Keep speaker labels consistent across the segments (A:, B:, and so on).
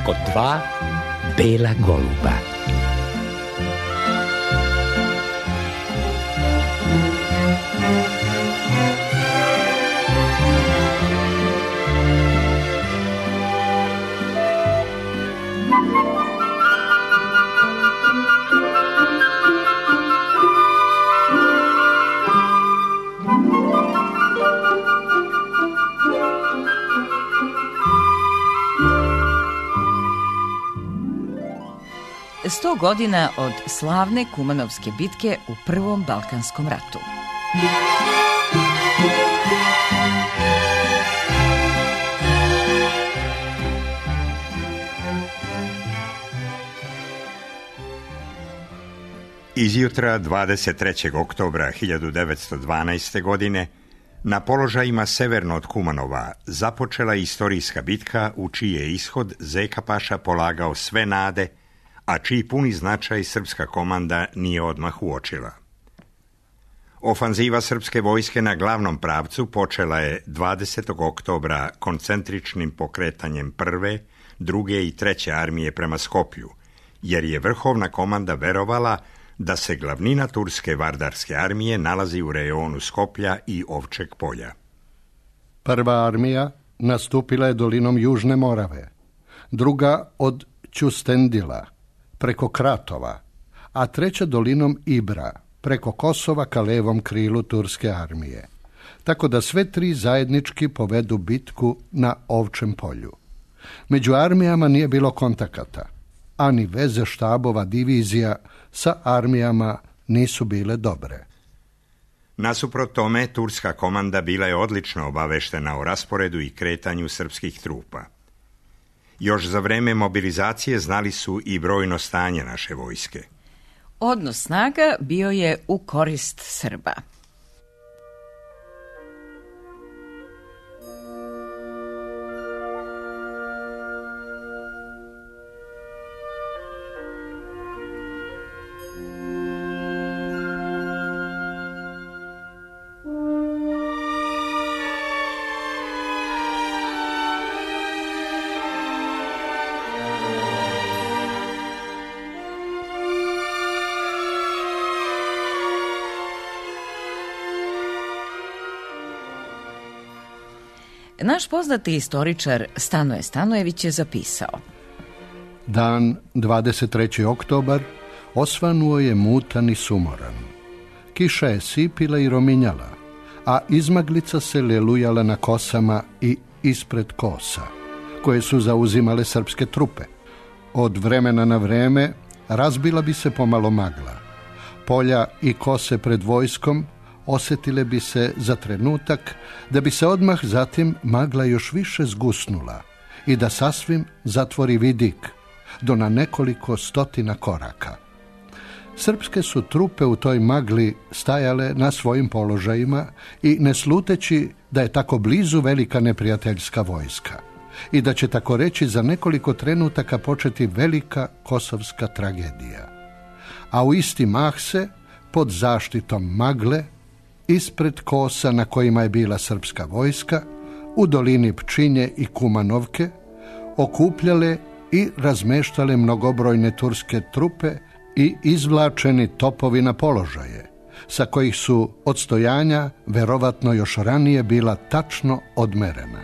A: od dva bela goluba.
B: Sto godina od slavne Kumanovske bitke u Prvom Balkanskom ratu.
C: Izjutra 23. oktobra 1912. godine na položajima severno od Kumanova započela istorijska bitka u čiji je ishod Zeka paša polagao sve nade, a čiji puni značaj srpska komanda nije odmah uočila. Ofanziva srpske vojske na glavnom pravcu počela je 20. oktobra koncentričnim pokretanjem prve, druge i treće armije prema Skopju, jer je vrhovna komanda verovala da se glavnina turske vardarske armije nalazi u rejonu Skoplja i Ovčeg polja.
D: Prva armija nastupila je dolinom Južne Morave, druga od Ćustendila preko Kratova, a treća dolinom Ibra preko Kosova ka levom krilu turske armije, tako da sve tri zajednički povedu bitku na Ovčem polju. Među armijama nije bilo kontakata, a ni veze štabova divizija sa armijama nisu bile dobre.
C: Nasuprot tome, turska komanda bila je odlično obaveštena o rasporedu i kretanju srpskih trupa. Još za vreme mobilizacije znali su i brojno stanje naše vojske.
B: Odnos snaga bio je u korist Srba. Naš poznati istoričar Stanoje Stanojević je zapisao:
D: Dan 23. oktobar osvanuo je mutan i sumoran. Kiša je sipila i rominjala, a izmaglica se lelujala na kosama i ispred kosa, koje su zauzimale srpske trupe. Od vremena na vreme razbila bi se pomalo magla. Polja i kose pred vojskom osjetile bi se za trenutak, da bi se odmah zatim magla još više zgusnula i da sasvim zatvori vidik do na nekoliko stotina koraka. Srpske su trupe u toj magli stajale na svojim položajima i ne sluteći da je tako blizu velika neprijateljska vojska i da će tako reći za nekoliko trenutaka početi velika kosovska tragedija. A u isti mah se, pod zaštitom magle, ispred kosa na kojima je bila srpska vojska, u dolini Pčinje i Kumanovke, okupljale i razmeštale mnogobrojne turske trupe i izvlačeni topovi na položaje, sa kojih su odstojanja verovatno još ranije bila tačno odmerena.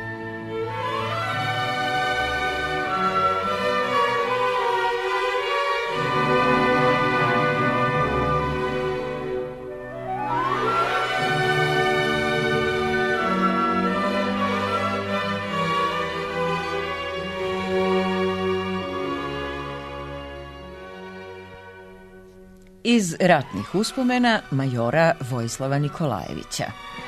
B: Iz ratnih uspomena majora Vojislava Nikolajevića.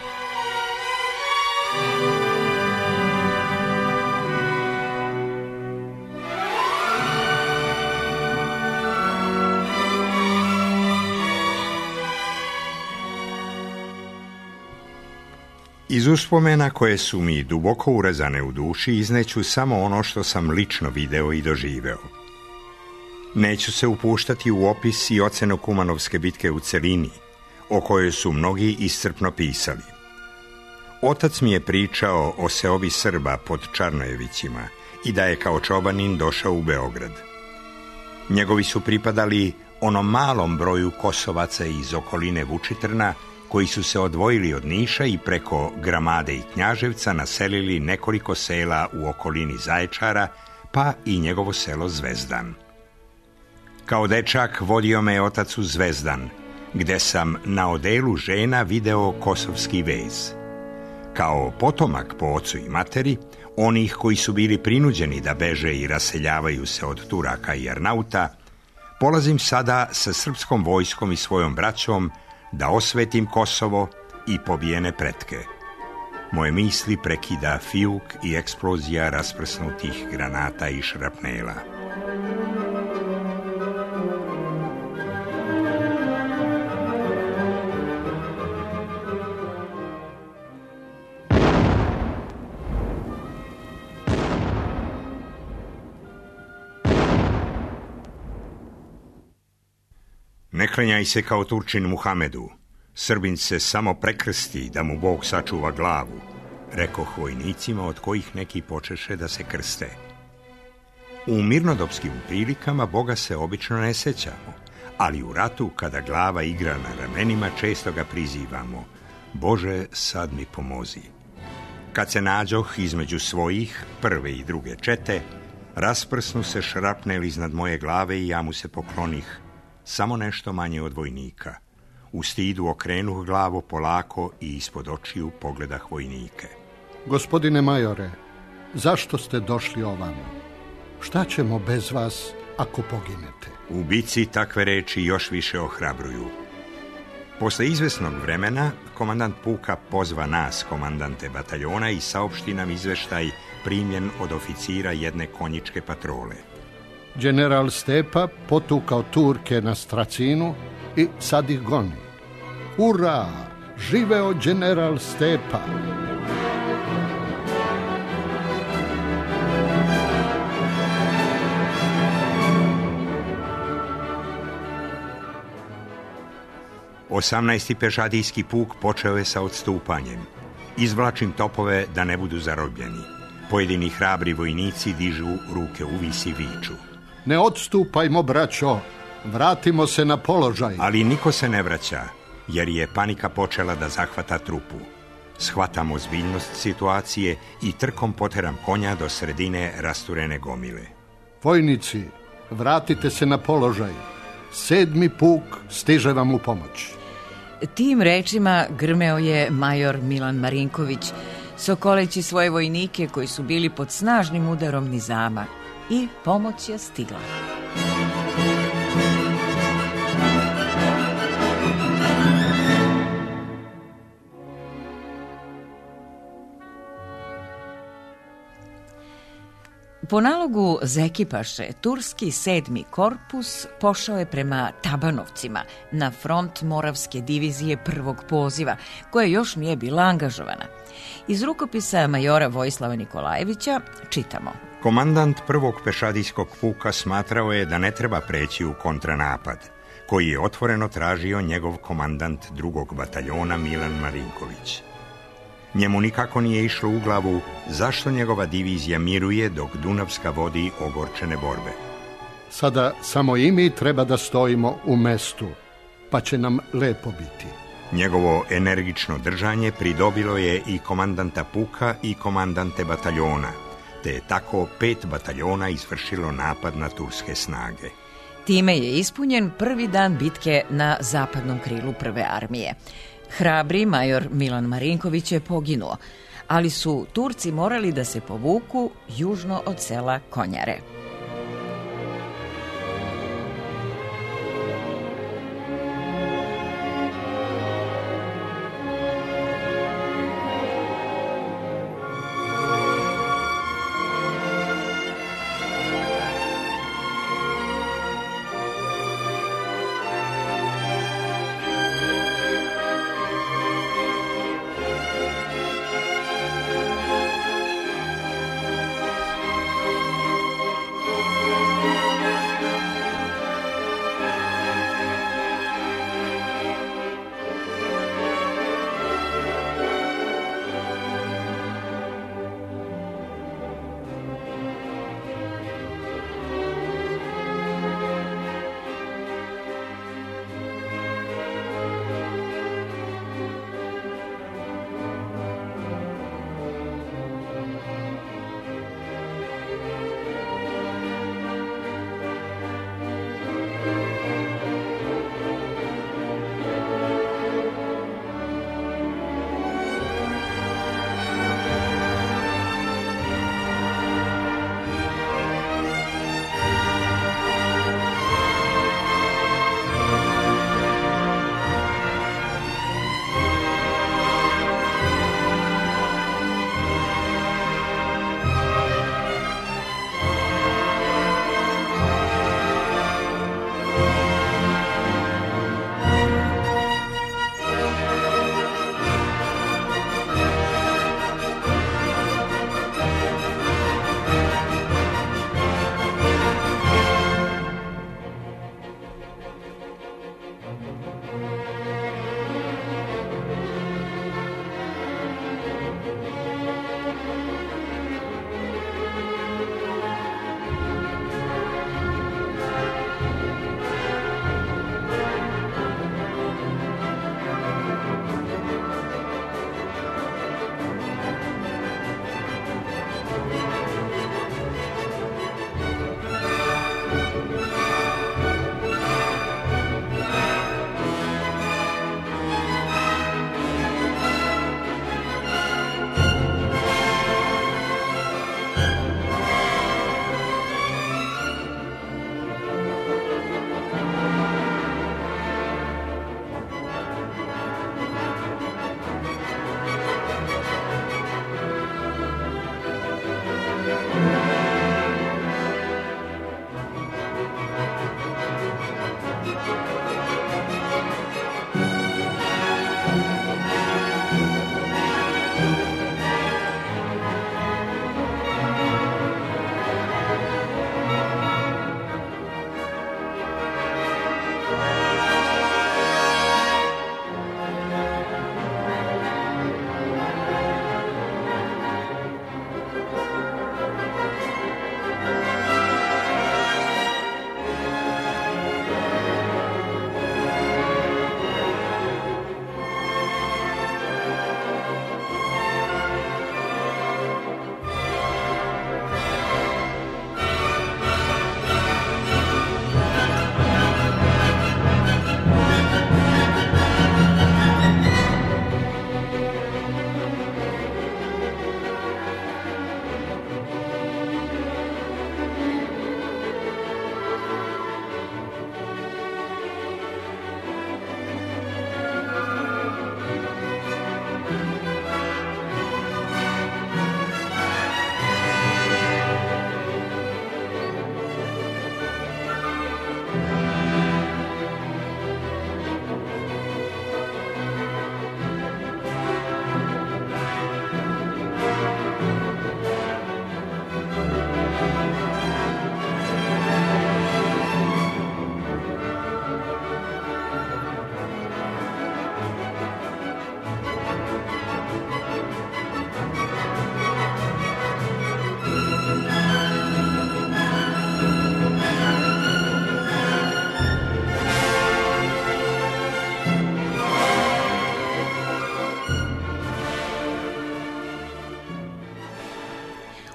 C: Iz uspomena koje su mi duboko urezane u duši izneću samo ono što sam lično video i doživeo. Neću se upuštati u opis i ocenu Kumanovske bitke u celini, o kojoj su mnogi iscrpno pisali. Otac mi je pričao o seobi Srba pod Čarnojevićima i da je kao čobanin došao u Beograd. Njegovi su pripadali onom malom broju Kosovaca iz okoline Vučitrna koji su se odvojili od Niša i preko Gramade i Knjaževca naselili nekoliko sela u okolini Zaječara, pa i njegovo selo Zvezdan. Kao dečak vodio me otac u Zvezdan, gde sam na odelu žena video kosovski vez. Kao potomak po ocu i materi, onih koji su bili prinuđeni da beže i raseljavaju se od Turaka i Arnauta, polazim sada sa srpskom vojskom i svojom braćom da osvetim Kosovo i pobijene pretke. Moje misli prekida fijuk i eksplozija rasprsnutih granata i šrapnela. Ne klanjaj se kao Turčin Muhamedu, Srbin se samo prekrsti da mu Bog sačuva glavu, rekoh vojnicima od kojih neki počeše da se krste. U mirnodopskim prilikama Boga se obično ne sećamo, ali u ratu kada glava igra na ramenima često ga prizivamo: Bože, sad mi pomozi. Kad se nađoh između svojih, prve i druge čete, rasprsnu se šrapnel iznad moje glave i ja mu se poklonih, samo nešto manje od vojnika. U stidu okrenuh glavu polako i ispod očiju pogledah vojnike.
D: Gospodine majore, zašto ste došli ovamo? Šta ćemo bez vas ako poginete?
C: U bici takve reči još više ohrabruju. Posle izvesnog vremena, komandant puka pozva nas, komandante bataljona, i saopšti nam izveštaj primljen od oficira jedne konjičke patrole.
D: General Stepa potukao Turke na Stracinu i sad ih goni. Ura! Živeo general Stepa!
C: Osamnaesti pešadijski puk počeo je sa odstupanjem. Izvlačim topove da ne budu zarobljeni. Pojedini hrabri vojnici dižu ruke uvis i viču:
D: Ne odstupajmo, braćo, vratimo se na položaj.
C: Ali niko se ne vraća, jer je panika počela da zahvata trupu. Shvatam ozbiljnost situacije i trkom poteram konja do sredine rasturene gomile.
D: Vojnici, vratite se na položaj. 7. puk stiže vam u pomoć.
B: Tim rečima grmeo je major Milan Marinković, sokoleći svoje vojnike koji su bili pod snažnim udarom nizama, i pomoć je stigla. Po nalogu Zekipaše, turski 7. korpus pošao je prema Tabanovcima na front Moravske divizije prvog poziva, koja još nije bila angažovana. Iz rukopisa majora Vojislava Nikolajevića čitamo:
C: Komandant prvog pešadijskog puka smatrao je da ne treba preći u kontranapad, koji je otvoreno tražio njegov komandant drugog bataljona Milan Marinković. Njemu nikako nije išlo u glavu zašto njegova divizija miruje dok Dunavska vodi ogorčene borbe.
D: Sada samo i mi treba da stojimo u mestu, pa će nam lepo biti.
C: Njegovo energično držanje pridobilo je i komandanta puka i komandante bataljona, te je tako 5 bataljona izvršilo napad na turske snage.
B: Time je ispunjen prvi dan bitke na zapadnom krilu prve armije. Hrabri major Milan Marinković je poginuo, ali su Turci morali da se povuku južno od sela Konjare.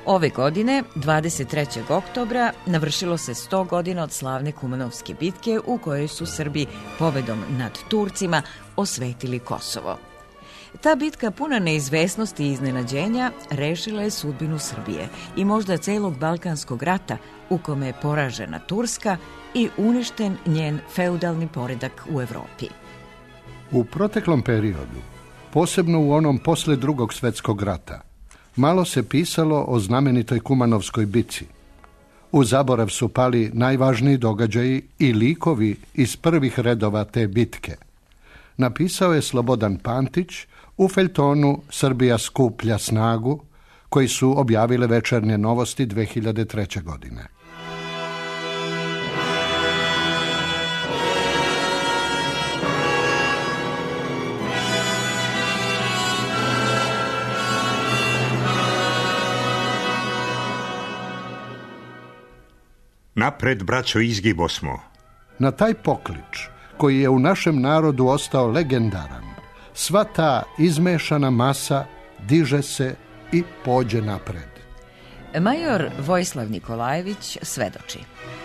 B: Ove godine, 23. oktobra, navršilo se 100 godina od slavne Kumanovske bitke u kojoj su Srbi pobedom nad Turcima osvetili Kosovo. Ta bitka, puna neizvesnosti i iznenađenja, rešila je sudbinu Srbije i možda celog Balkanskog rata u kome je poražena Turska i uništen njen feudalni poredak u Evropi.
D: U proteklom periodu, posebno u onom posle Drugog svjetskog rata, malo se pisalo o znamenitoj Kumanovskoj bitci. U zaborav su pali najvažniji događaji i likovi iz prvih redova te bitke. Napisao je Slobodan Pantić u feljtonu Srbija skuplja snagu, koji su objavile Večernje novosti 2003. godine.
C: Napred, braćo, izgibosmo.
D: Na taj poklič, koji je u našem narodu ostao legendaran, sva ta izmešana masa diže se i pođe napred.
B: Major Vojislav Nikolajević svedoči.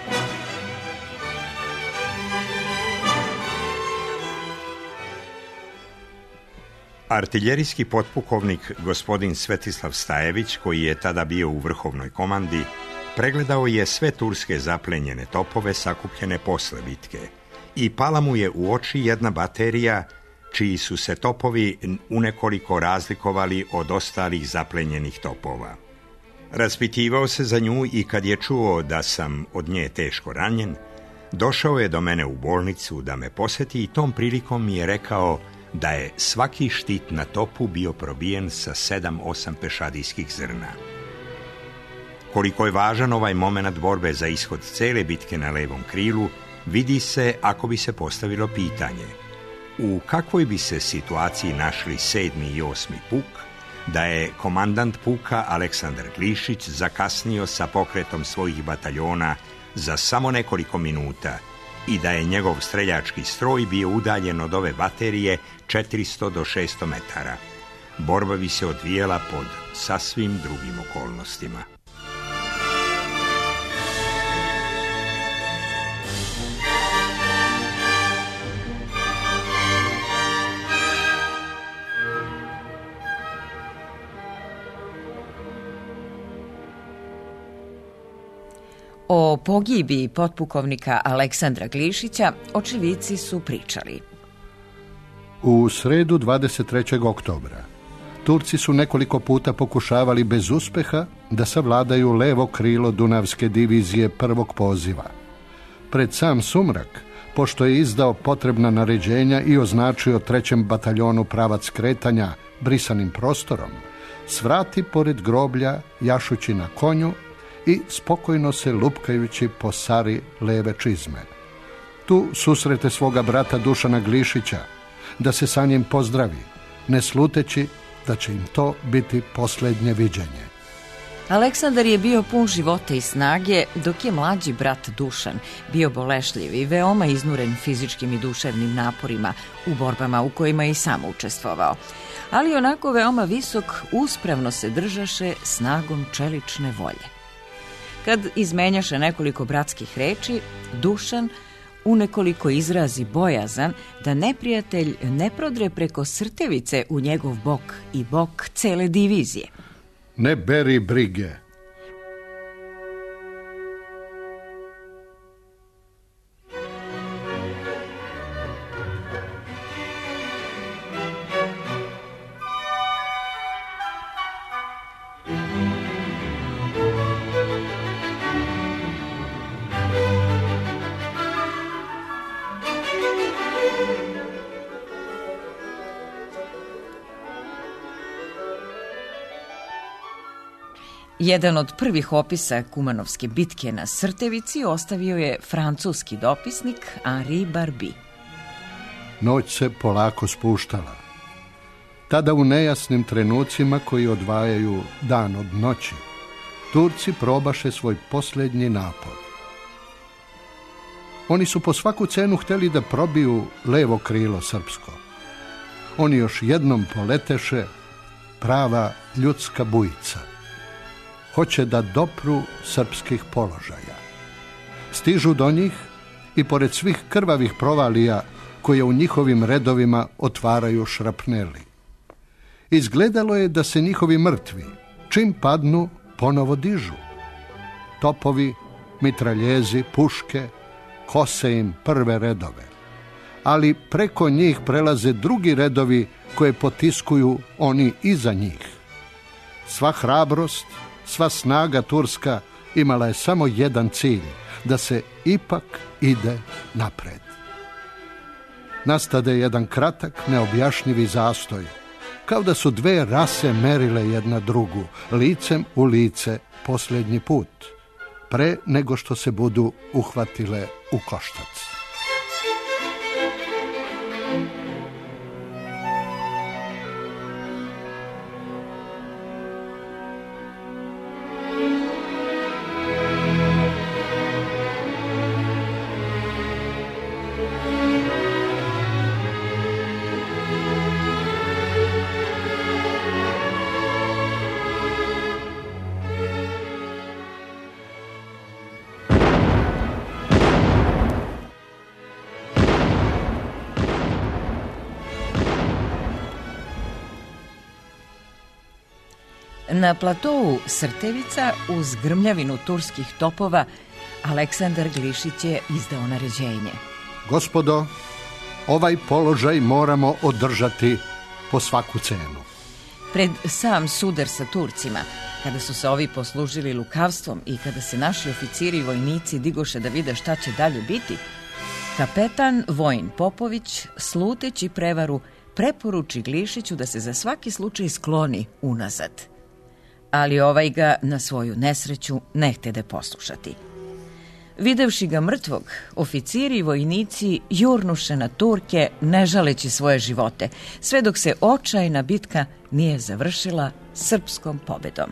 C: Artiljerijski potpukovnik gospodin Svetislav Stajević, koji je tada bio u vrhovnoj komandi, pregledao je sve turske zaplenjene topove sakupljene posle bitke i pala mu je u oči jedna baterija čiji su se topovi unekoliko razlikovali od ostalih zaplenjenih topova. Raspitivao se za nju i kad je čuo da sam od nje teško ranjen, došao je do mene u bolnicu da me poseti i tom prilikom mi je rekao da je svaki štit na topu bio probijen sa 7-8 pešadijskih zrna. Koliko je važan ovaj moment borbe za ishod cele bitke na levom krilu, vidi se ako bi se postavilo pitanje u kakvoj bi se situaciji našli 7. i 8. puk da je komandant puka Aleksandar Glišić zakasnio sa pokretom svojih bataljona za samo nekoliko minuta i da je njegov streljački stroj bio udaljen od ove baterije 400 do 600 metara. Borba bi se odvijela pod sasvim drugim okolnostima.
B: O pogibiji potpukovnika Aleksandra Glišića očevici su pričali.
D: U sredu 23. oktobra Turci su nekoliko puta pokušavali bez uspeha da savladaju levo krilo Dunavske divizije prvog poziva. Pred sam sumrak, pošto je izdao potrebna naređenja i označio 3. bataljonu pravac kretanja brisanim prostorom, svrati pored groblja jašući na konju i spokojno se lupkajući po sari leve čizme. Tu susrete svoga brata Dušana Glišića, da se sa njim pozdravi, ne sluteći da će im to biti posljednje viđenje.
B: Aleksandar je bio pun života i snage, dok je mlađi brat Dušan bio bolešljiv i veoma iznuren fizičkim i duševnim naporima u borbama u kojima je i sam učestvovao. Ali onako veoma visok, uspravno se držaše snagom čelične volje. Kad izmenjaše nekoliko bratskih reči, Dušan unekoliko izrazi bojazan da neprijatelj ne prodre preko Srtevice u njegov bok i bok cele divizije.
D: Ne beri brige.
B: Jedan od prvih opisa Kumanovske bitke na Srtevici ostavio je francuski dopisnik Henri Barby.
D: Noć se polako spuštala. Tada u nejasnim trenucima koji odvajaju dan od noći, Turci probaše svoj posljednji napor. Oni su po svaku cenu htjeli da probiju levo krilo srpsko. Oni još jednom poleteše prava ljudska bujica. hoće da dopru srpskih položaja. Stižu do njih i pored svih krvavih provalija koje u njihovim redovima otvaraju šrapneli. Izgledalo je da se njihovi mrtvi, čim padnu, ponovo dižu. Topovi, mitraljezi, puške kose im prve redove, ali preko njih prelaze drugi redovi koje potiskuju oni iza njih. Sva hrabrost, sva snaga turska imala je samo jedan cilj, da se ipak ide napred. Nastade jedan kratak, neobjašnjivi zastoj, kao da su dve rase merile jedna drugu, licem u lice posljednji put, pre nego što se budu uhvatile u koštac.
B: Na platou Srtevica, uz grmljavinu turskih topova, Aleksandar Glišić je izdao naređenje.
D: Gospodo, ovaj položaj moramo održati po svaku cenu.
B: Pred sam sudar sa Turcima, kada su se ovi poslužili lukavstvom i kada se naši oficiri i vojnici digoše da vide šta će dalje biti, kapetan Vojin Popović, sluteći prevaru, preporuči Glišiću da se za svaki slučaj skloni unazad. Ali ovaj ga na svoju nesreću ne htede poslušati. Videvši ga mrtvog, oficiri i vojnici jurnuše na Turke, ne žaleći svoje živote, sve dok se očajna bitka nije završila srpskom pobedom.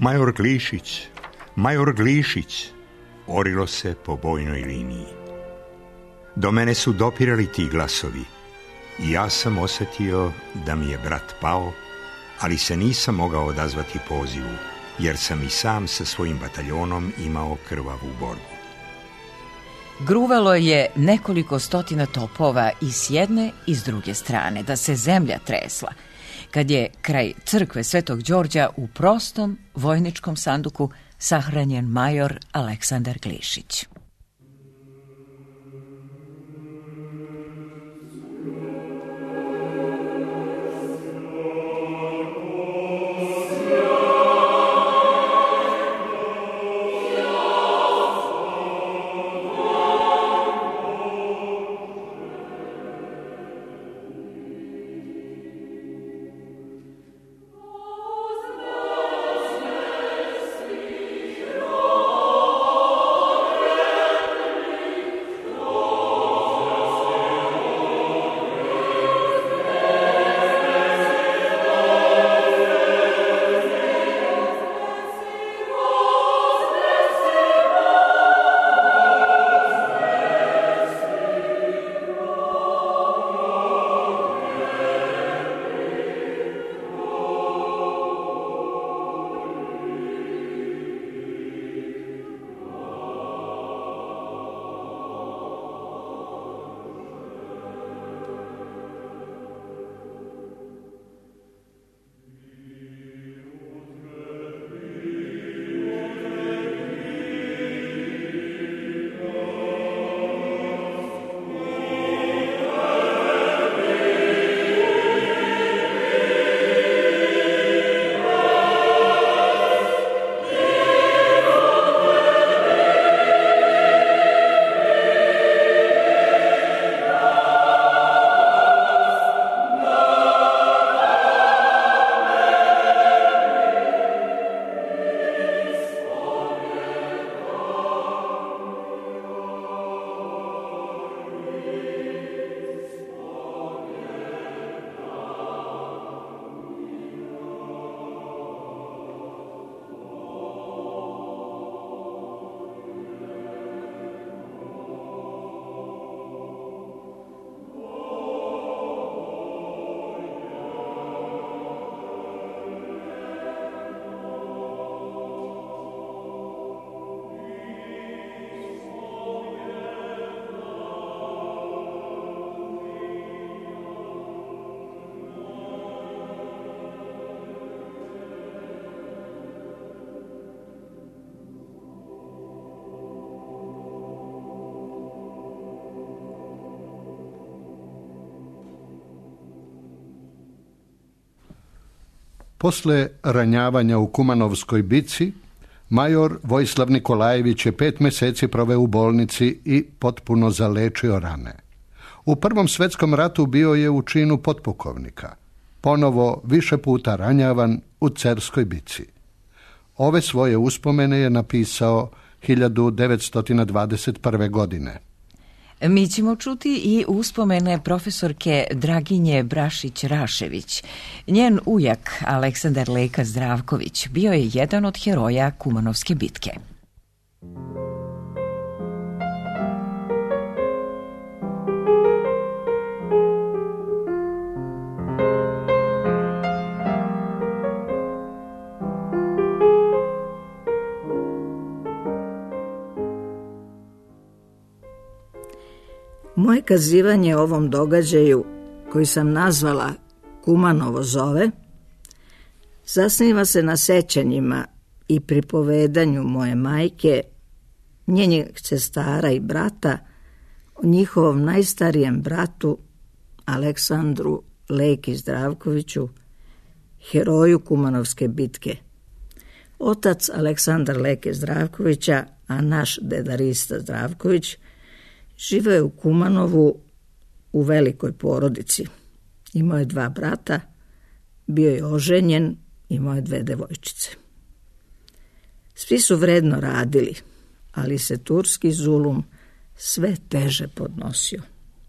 C: Major Glišić, orilo se po bojnoj liniji. Do mene su dopirali ti glasovi i ja sam osjetio da mi je brat pao, ali se nisam mogao odazvati pozivu, jer sam i sam sa svojim bataljonom imao krvavu borbu.
B: Gruvalo je nekoliko stotina topova i s jedne i s druge strane, da se zemlja tresla, kad je kraj crkve Svetog Đorđa u prostom vojničkom sanduku sahranjen major Aleksandar Glišić.
D: Posle ranjavanja u Kumanovskoj bici, major Vojislav Nikolajević je 5 mjeseci proveo u bolnici i potpuno zalečio rane. U Prvom svjetskom ratu bio je u činu potpukovnika, ponovo više puta ranjavan u Cerskoj bici. Ove svoje uspomene je napisao 1921. godine.
B: Mi ćemo čuti i uspomene profesorke Draginje Brašić-Rašević. Njen ujak, Aleksandar Leka Zdravković, bio je jedan od heroja Kumanovske bitke.
E: Moje kazivanje o ovom događaju, koji sam nazvala Kumanovo zove, zasniva se na sećanjima i pripovedanju moje majke, njenih sestara i brata, o njihovom najstarijem bratu, Aleksandru Leki Zdravkoviću, heroju Kumanovske bitke. Otac Aleksandar Leke Zdravkovića, a naš deda Rista Zdravković, živeo je u Kumanovu u velikoj porodici. Imao je 2 brata, bio je oženjen, imao je 2 devojčice. Svi su vredno radili, ali se turski zulum sve teže podnosio.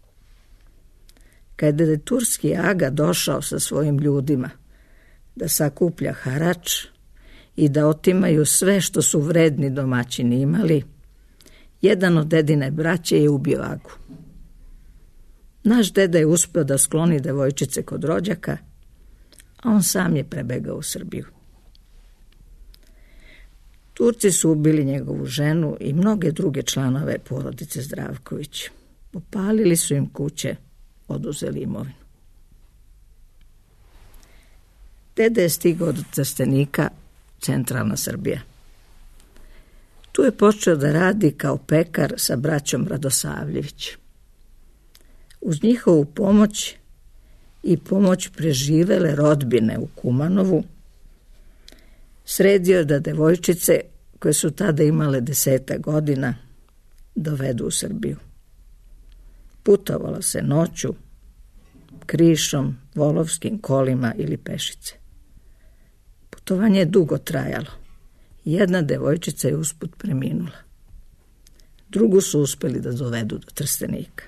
E: Kada je turski aga došao sa svojim ljudima da sakuplja harač i da otimaju sve što su vredni domaćini imali, jedan od dedine braće je ubio agu. Naš deda je uspio da skloni devojčice kod rođaka, a on sam je prebegao u Srbiju. Turci su ubili njegovu ženu i mnoge druge članove porodice Zdravković. Popalili su im kuće, oduzeli imovinu. Deda je stigao do Trstenika, centralna Srbija. Tu je počeo da radi kao pekar sa braćom Radosavljević. Uz njihovu pomoć i pomoć preživele rodbine u Kumanovu, sredio da devojčice, koje su tada imale 10 godina, dovedu u Srbiju. Putovalo se noću, krišom, volovskim kolima ili pešice. Putovanje je dugo trajalo. Jedna devojčica je usput preminula. Drugu su uspeli da dovedu do Trstenika.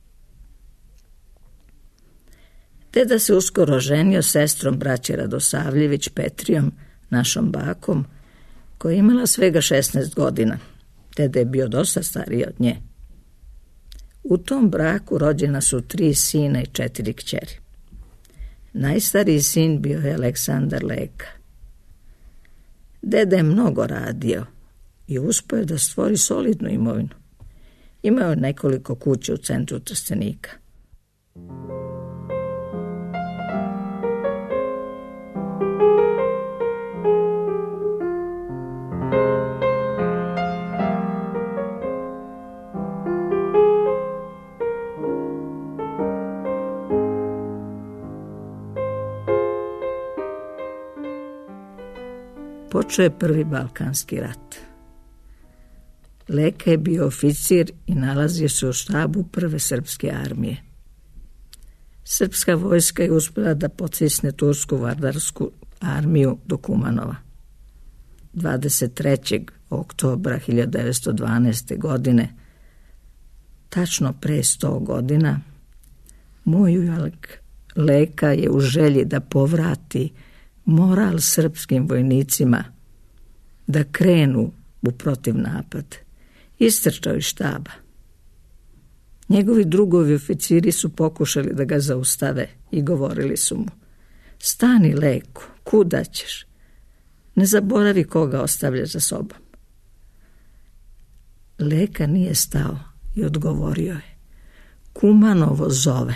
E: Deda se uskoro ženio sestrom braće Radosavljević Petrijom, našom bakom, koja je imala svega 16 godina. Deda je bio dosta stariji od nje. U tom braku rođena su 3 sina i 4 kćeri. Najstariji sin bio je Aleksandar Leka. Deda je mnogo radio i uspio je da stvori solidnu imovinu. Imao je nekoliko kuća u centru Trstenika. Počeo je Prvi Balkanski rat. Leka je bio oficir i nalazio se u štabu Prve srpske armije. Srpska vojska je uspjela da pocisne tursku vardarsku armiju do Kumanova. 23. oktobra 1912. godine, tačno pre 100 godina, moj ujak Leka je u želji da povrati moral srpskim vojnicima da krenu u protivnapad istrčao iz štaba. Njegovi drugovi oficiri su pokušali da ga zaustave i govorili su mu: stani, Leko, kuda ćeš? Ne zaboravi koga ostavljaš za sobom. Leka nije stao i odgovorio je: Kumanovo zove.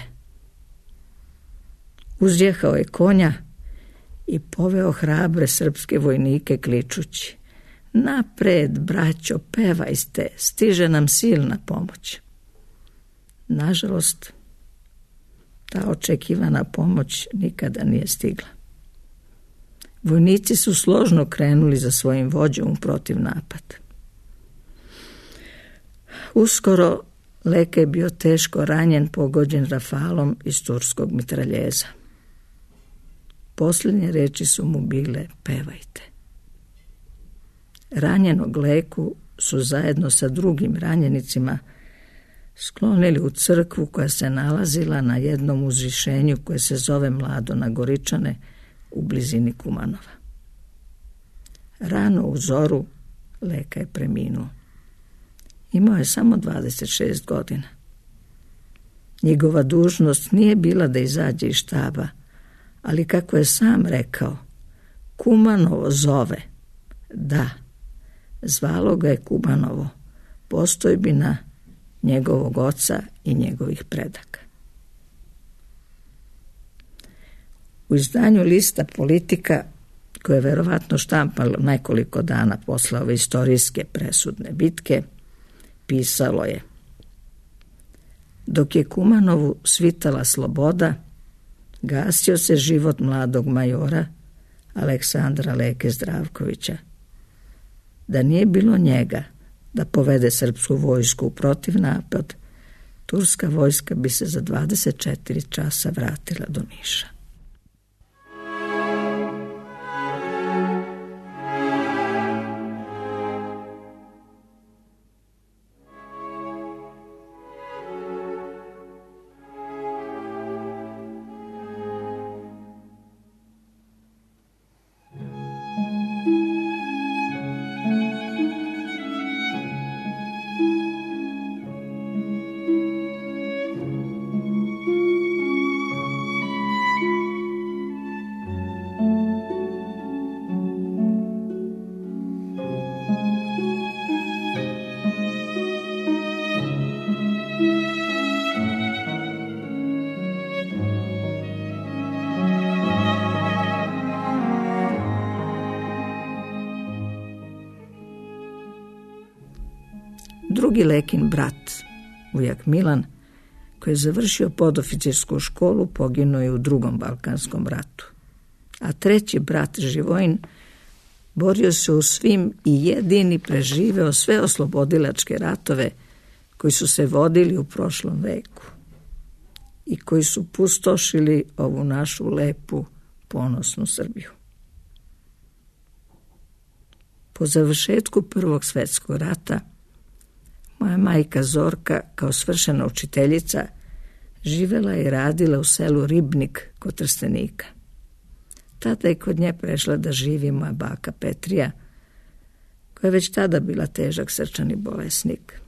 E: Uzjehao je konja i poveo hrabre srpske vojnike kličući: napred, braćo, pevajte, stiže nam silna pomoć. Nažalost, ta očekivana pomoć nikada nije stigla. Vojnici su složno krenuli za svojim vođom u protivnapad. Uskoro Leka je bio teško ranjen, pogođen rafalom iz turskog mitraljeza. Posljednje reči su mu bile: pevajte. Ranjenog Leku su zajedno sa drugim ranjenicima sklonili u crkvu koja se nalazila na jednom uzvišenju koje se zove Mlado na Goričane u blizini Kumanova. Rano u zoru Leka je preminuo. Imao je samo 26 godina. Njegova dužnost nije bila da izađe iz štaba, ali kako je sam rekao, Kumanovo zove. Da, zvalo ga je Kumanovo, postojbina njegovog oca i njegovih predaka. U izdanju lista Politika, koje je verovatno štampalo nekoliko dana posle ove istorijske presudne bitke, pisalo je: dok je Kumanovu svitala sloboda, gasio se život mladog majora Aleksandra Leke Zdravkovića. Da nije bilo njega da povede srpsku vojsku u protivnapad, turska vojska bi se za 24 časa vratila do Niša. Drugi Lekin brat, ujak Milan, koji je završio podoficirsku školu, poginuo je u Drugom Balkanskom ratu. A treći brat Živojin borio se u svim i jedini preživeo sve oslobodilačke ratove koji su se vodili u prošlom veku i koji su pustošili ovu našu lepu, ponosnu Srbiju. Po završetku Prvog svjetskog rata moja majka Zorka, kao svršena učiteljica, živela i radila u selu Ribnik kod Trstenika. Tada je kod nje prešla da živi moja baka Petrija, koja je već tada bila težak srčani bolesnik.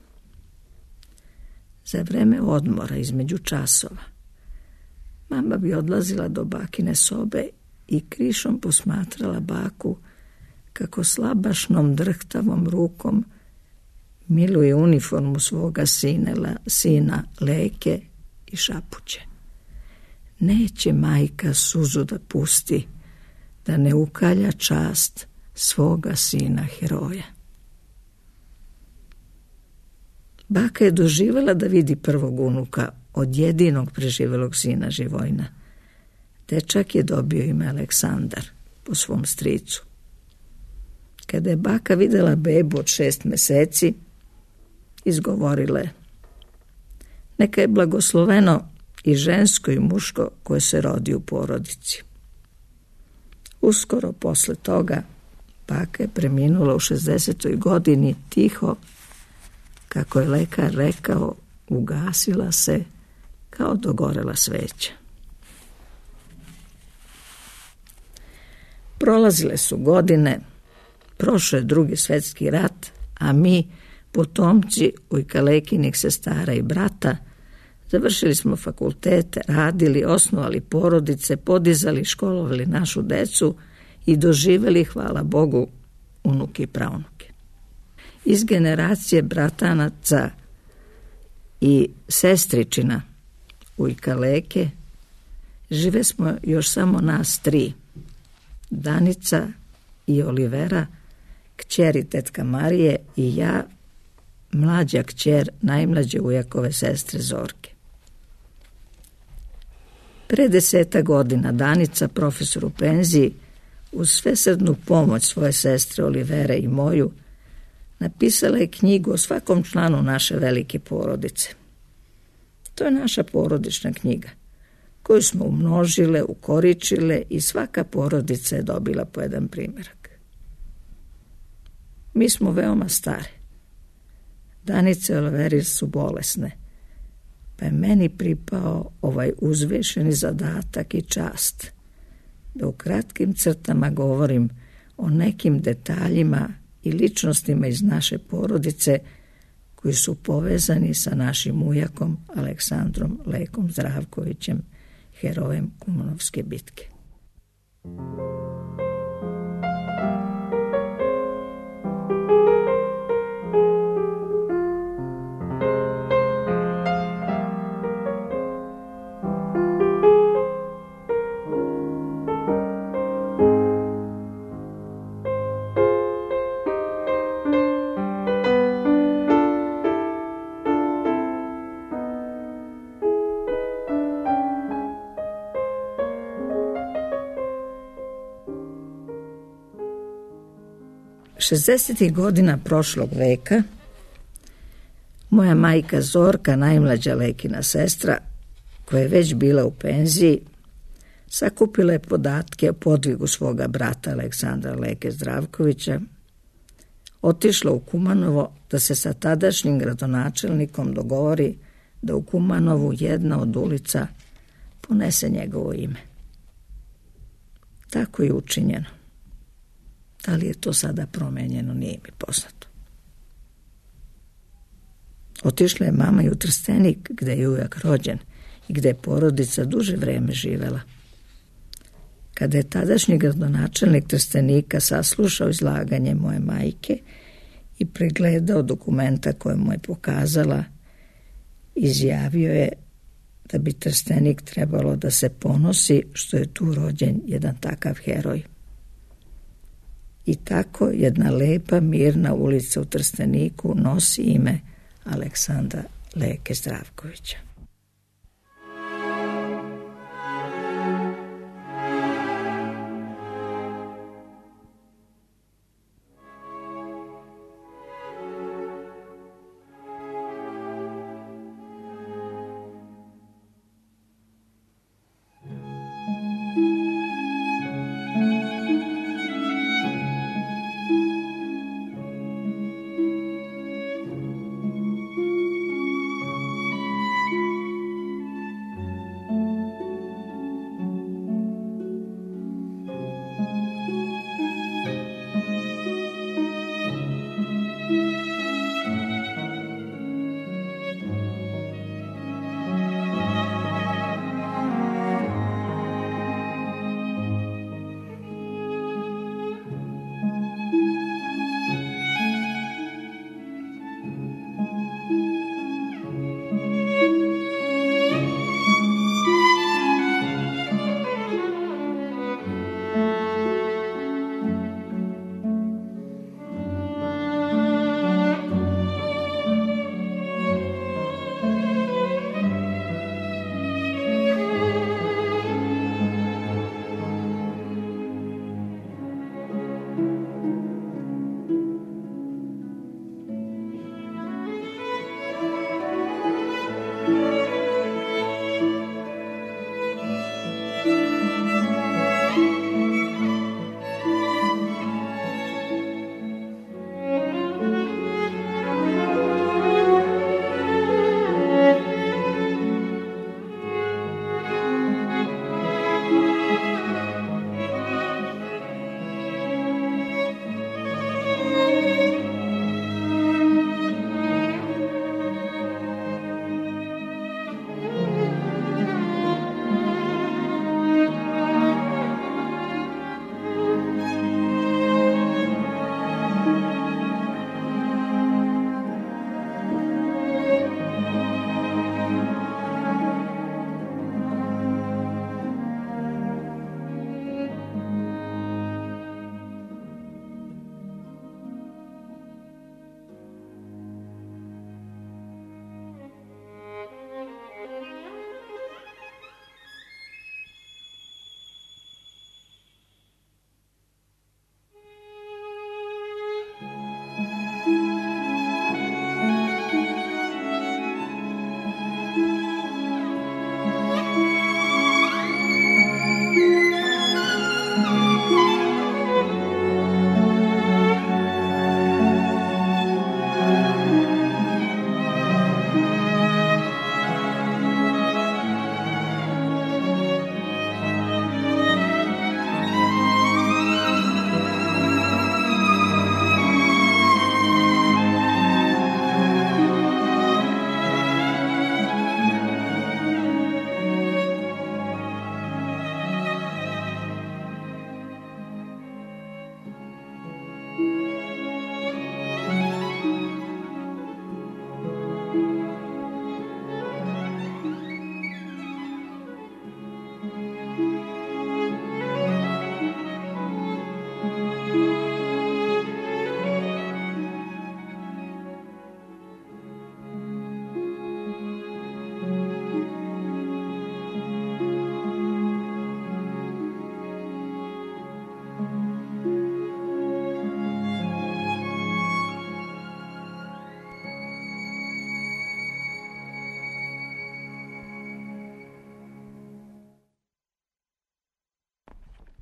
E: Za vreme odmora između časova mama bi odlazila do bakine sobe i krišom posmatrala baku kako slabašnom drhtavom rukom miluje uniformu svoga sina Leke i šapuće: neće majka suzu da pusti, da ne ukalja čast svoga sina heroja. Baka je doživjela da vidi prvog unuka od jedinog preživelog sina Živojina. Dečak je dobio ime Aleksandar po svom stricu. Kada je baka videla bebu od 6 meseci, izgovorila je: neka je blagosloveno i žensko i muško koje se rodi u porodici. Uskoro posle toga baka je preminula u 60. godini tiho, kako je lekar rekao, ugasila se kao dogorela sveća. Prolazile su godine, prošao je Drugi svjetski rat, a mi, potomci ujka Lekinih sestara i brata, završili smo fakultete, radili, osnovali porodice, podizali, školovali našu decu i doživjeli, hvala Bogu, unuke i praunuke. Iz generacije bratanaca i sestričina ujka Leke žive smo još samo nas 3, Danica i Olivera, kćeri tetka Marije, i ja, mlađa kćer najmlađe ujakove sestre Zorke. Pre 10 godina Danica, profesor u penziji, uz svesrdnu pomoć svoje sestre Olivere i moju, napisala je knjigu o svakom članu naše velike porodice. To je naša porodična knjiga, koju smo umnožile, ukoričile i svaka porodica je dobila po jedan primjerak. Mi smo veoma stare. Danice i Oliveri su bolesne, pa je meni pripao ovaj uzvešeni zadatak i čast da u kratkim crtama govorim o nekim detaljima i ličnostima iz naše porodice koji su povezani sa našim ujakom Aleksandrom Lekom Zdravkovićem, herojem Kumanovske bitke. Šezdesetih godina prošlog veka moja majka Zorka, najmlađa Lekina sestra, koja je već bila u penziji, sakupila je podatke o podvigu svoga brata Aleksandra Leke Zdravkovića, otišla u Kumanovo da se sa tadašnjim gradonačelnikom dogovori da u Kumanovu jedna od ulica ponese njegovo ime. Tako je učinjeno. Da li je to sada promenjeno, nije mi poznato. Otišla je mama i u Trstenik, gde je ujak rođen i gde je porodica duže vreme živela. Kada je tadašnji gradonačelnik Trstenika saslušao izlaganje moje majke i pregledao dokumenta koje mu je pokazala, izjavio je da bi Trstenik trebalo da se ponosi što je tu rođen jedan takav heroj. I tako jedna lepa, mirna ulica u Trsteniku nosi ime Aleksandra Leke Zdravkovića.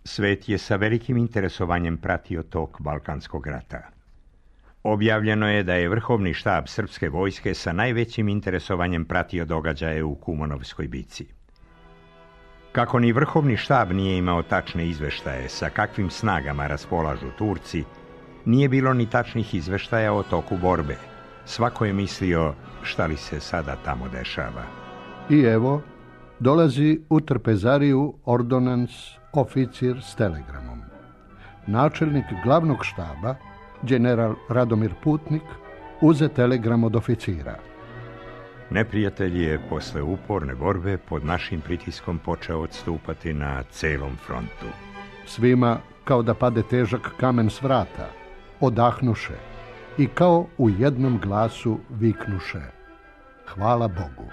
C: Svet je sa velikim interesovanjem pratio tok Balkanskog rata. Objavljeno je da je vrhovni štab srpske vojske sa najvećim interesovanjem pratio događaje u Kumanovskoj bici. Kako ni vrhovni štab nije imao tačne izveštaje sa kakvim snagama raspolažu Turci, nije bilo ni tačnih izveštaja o toku borbe. Svako je mislio šta li se sada tamo dešava.
D: I evo, dolazi u trpezariju ordonans oficir s telegramom. Načelnik glavnog štaba, general Radomir Putnik, uze telegram od oficira.
C: Neprijatelj je posle uporne borbe pod našim pritiskom počeo odstupati na celom frontu.
D: Svima kao da pade težak kamen s vrata, odahnuše i kao u jednom glasu viknuše: hvala Bogu.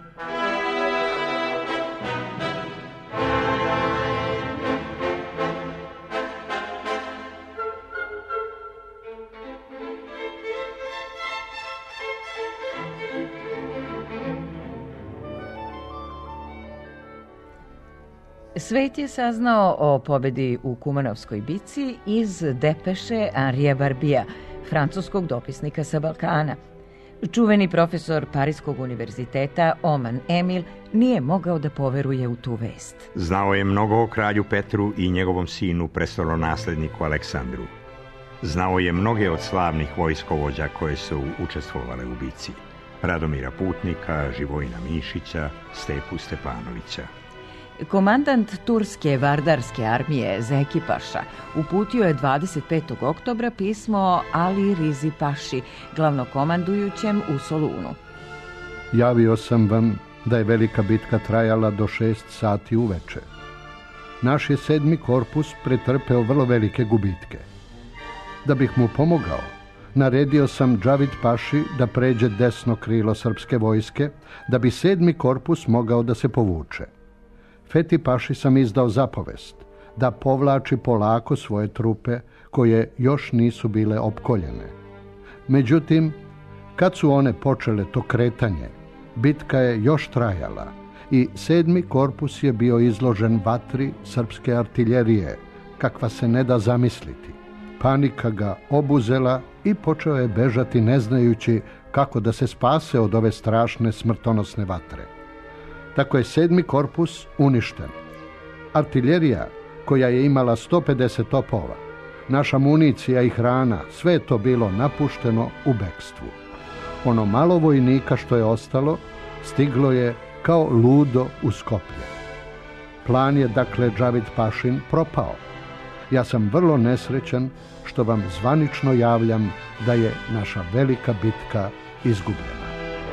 B: Svet je saznao o pobedi u Kumanovskoj bici iz depeše Henrija Barbija, francuskog dopisnika sa Balkana. Čuveni profesor Parijskog univerziteta Oman Emil nije mogao da poveruje u tu vest.
C: Znao je mnogo o kralju Petru i njegovom sinu prestolonasledniku Aleksandru. Znao je mnoge od slavnih vojskovođa koje su učestvovale u bici: Radomira Putnika, Živojina Mišića, Stepu Stepanovića.
B: Komandant turske vardarske armije Zeki Paša uputio je 25. oktobra pismo Ali Rizi Paši, glavnokomandujućem u Solunu.
D: Javio sam vam da je velika bitka trajala do 6 sati uveče. Naš je 7. korpus pretrpeo vrlo velike gubitke. Da bih mu pomogao, naredio sam Džavid Paši da pređe desno krilo srpske vojske, da bi 7. korpus mogao da se povuče. Feti Paši sam izdao zapovest da povlači polako svoje trupe koje još nisu bile opkoljene. Međutim, kad su one počele to kretanje, bitka je još trajala i 7. korpus je bio izložen vatri srpske artiljerije, kakva se ne da zamisliti. Panika ga obuzela i počeo je bežati ne znajući kako da se spase od ove strašne smrtonosne vatre. Tako je 7. korpus uništen. Artiljerija, koja je imala 150 topova, naša municija i hrana, sve je to bilo napušteno u bekstvu. Ono malo vojnika što je ostalo, stiglo je kao ludo u Skoplje. Plan je, dakle, Džavid Pašin propao. Ja sam vrlo nesrećan što vam zvanično javljam da je naša velika bitka izgubljena.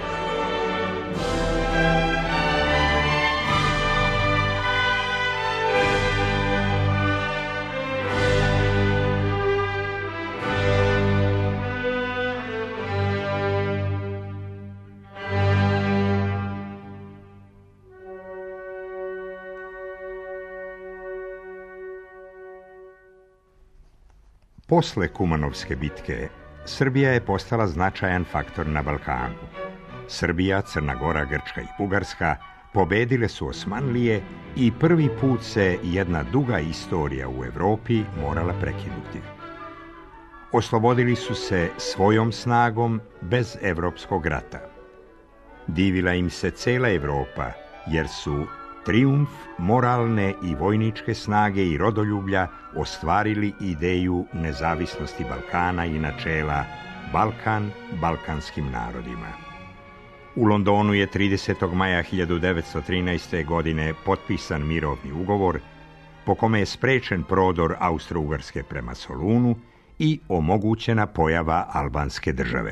C: Posle Kumanovske bitke, Srbija je postala značajan faktor na Balkanu. Srbija, Crna Gora, Grčka i Bugarska pobedile su Osmanlije i prvi put se jedna duga istorija u Evropi morala prekinuti. Oslobodili su se svojom snagom bez evropskog rata. Divila im se cela Evropa, jer su trijumf moralne i vojničke snage i rodoljublja ostvarili ideju nezavisnosti Balkana i načela Balkan balkanskim narodima. U Londonu je 30. maja 1913. godine potpisan mirovni ugovor po kome je sprečen prodor Austro-Ugarske prema Solunu i omogućena pojava albanske države.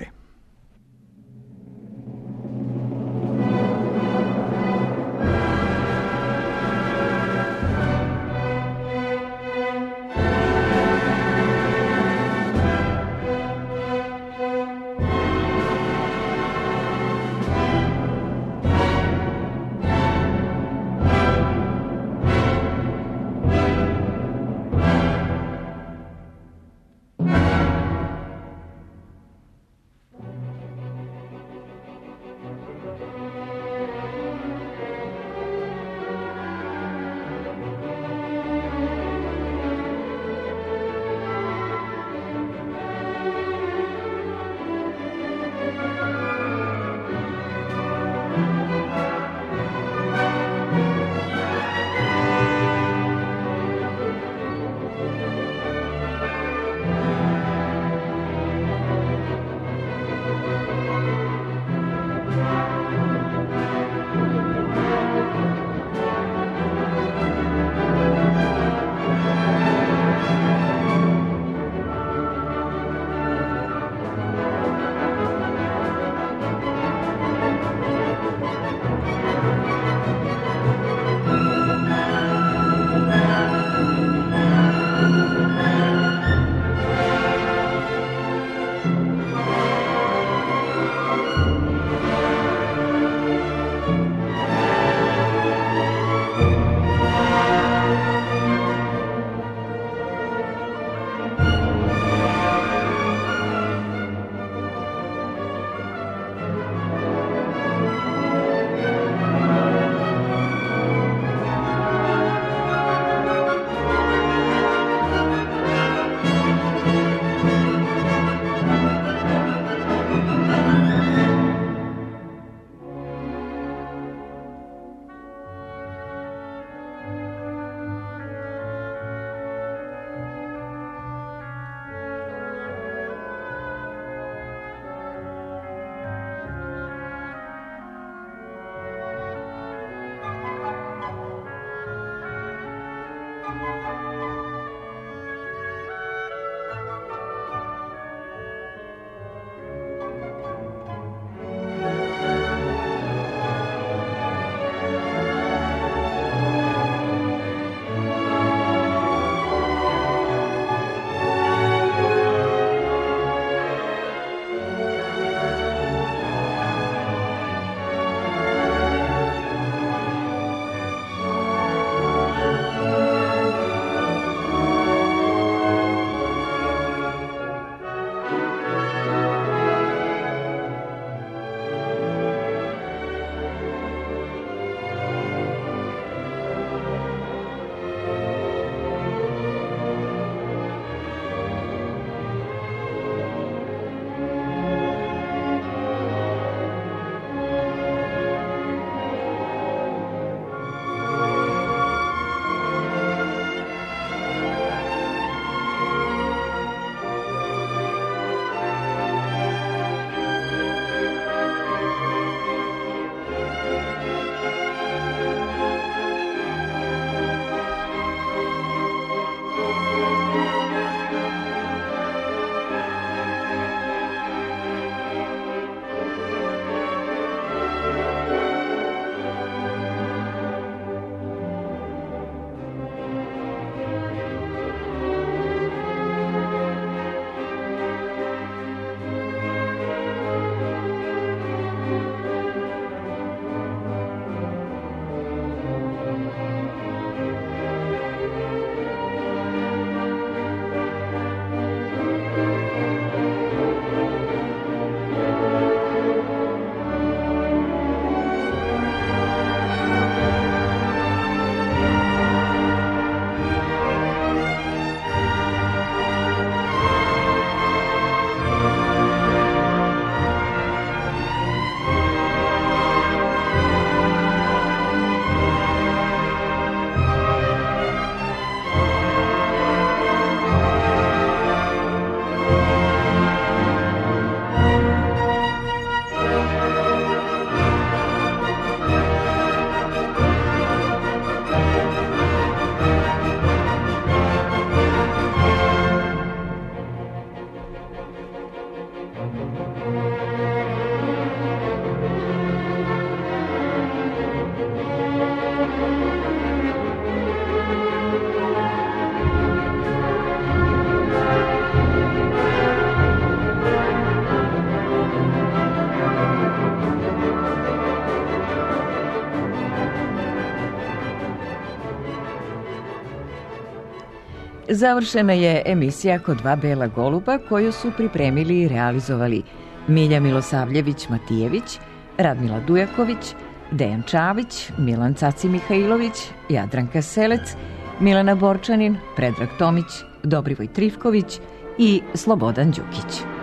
B: Završena je emisija Kod dva bela goluba koju su pripremili i realizovali Milja Milosavljević-Matijević, Radmila Dujaković, Dejan Čavić, Milan Caci Mihajlović, Jadranka Selec, Milena Borčanin, Predrag Tomić, Dobrivoj Trifković i Slobodan Đukić.